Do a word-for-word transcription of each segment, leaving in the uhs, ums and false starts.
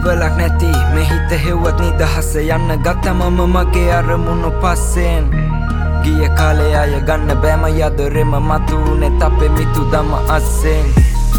කවලක් නැති මේ හිත හෙව්වත් නිදහස යන්න ගතමම මගේ අරමුණු පස්සෙන් ගිය කාලේ අය ගන්න බෑම යදොරෙම මතුනේ අපේ මිතුදම අස්සෙන්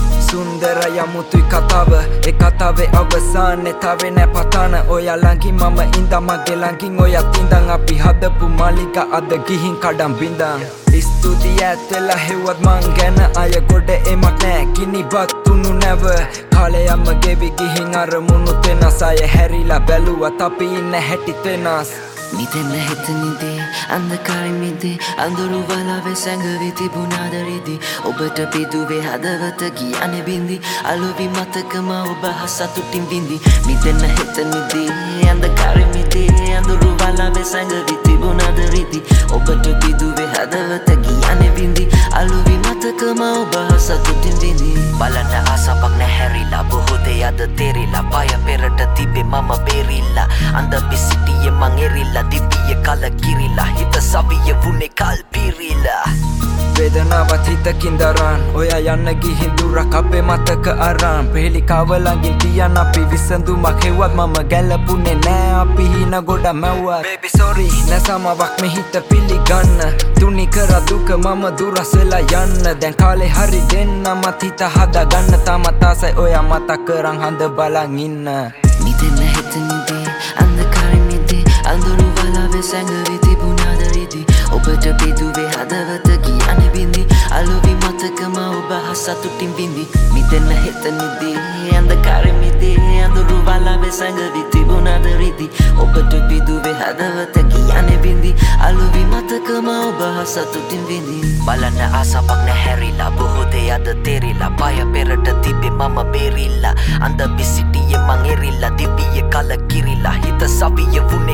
සුන්දර යමුතුයි කතාව ඒ කතාවේ අවසානේ තවේ නෑ පතන ඔයා ළඟින් මම ඉඳන් මගේ ළඟින් ඔයත් ඉඳන් අපි හදපු මාලිකා අද ගිහින් කඩම් බින්දන් ස්තුතියි ඇත්තලා හෙව්වත් මං ගැන අය ගොඩ එමක් නෑ කිනිබත් තුනු නැව කාලයම ගෙවි ගිහින් අරමුණු වෙනස් අය හැරිලා බැලුවත් අපි ඉන්න හැටිත් වෙනස් මිතෙන්න හෙතනිදේ අන්ධකාරෙමිදේ අඳුරු වලාවේ සැඟවී තිබුණාද රිදී ඔබට පිදුවේ හදවත කියන්නේ බින්දි අලුවි මතකම ඔබ හසතුටින් බින්දි මිතෙන්න හෙතනිදේ අන්ධකාරෙමිදේ අඳුරු වලාවේ සැඟවී තිබුණාද රිදී ඔබට පිදුවේ හදවත කියන්නේ බින්දි අලුවි මතකම ඔබ හසතුටින් බින්දි බලන්න ආසාවක් නැහැරිලා බොහෝ දේ අද තේරිලා පය පෙරට තිබේ මම බේරිලා අඳ පිසිටියේ මං එරිලා දිවිය කල කිරිලා හිත සවිය වුණේ කල් පිරිලා වේදනාවත් හිතකින් දරන් ඔයා යන්න ගිහින් දුරක් අපේ මතක අරන් පෙහෙලිකාව ළඟින් තියන අපි විසඳුමක් හෙව්වත් මම ගැලපුනේ නෑ අපි හින ගොඩ මැව්වත් baby sorry නැසමාවක් මේ හිත පිළිගන්න තුනි කර දුක මම දුරස් වෙලා යන්න දැන් කාලේ හරි දෙන්නමත් හිත හදාගන්න තාමත් ආසයි ඔයා මතක් කරන් හඳ බලන් ඉන්න මිතෙන්න හෙතනිදේ අන්ධකාරෙමිදේ අඳුරු වලාවේ සැඟවී තිබුණාද රිදී ඔබට පිදුවේ හදවත කියන්නේ බින්දි අලුවි මතකම ඔබ හසතුටින් බින්දි මිතෙන්න හෙතනිදේ අන්ධකාරෙමිදේ අඳුරු වලාවේ සැඟවී තිබුණාද රිදී ඔබට පිදුවේ හදවත කියන්නේ බින්දි අලුවි මතකම ඔබ හසතුටින් බින්දි බලන්න ආසාවක් නැහැරිලා බොහෝ දේ අද තේරිලා පය පෙරට තිබේ මම බේරිලා අඳ පිසිටියේ මං එරිලා දිවිය කල කිරිලා හිත සවිය වුණේ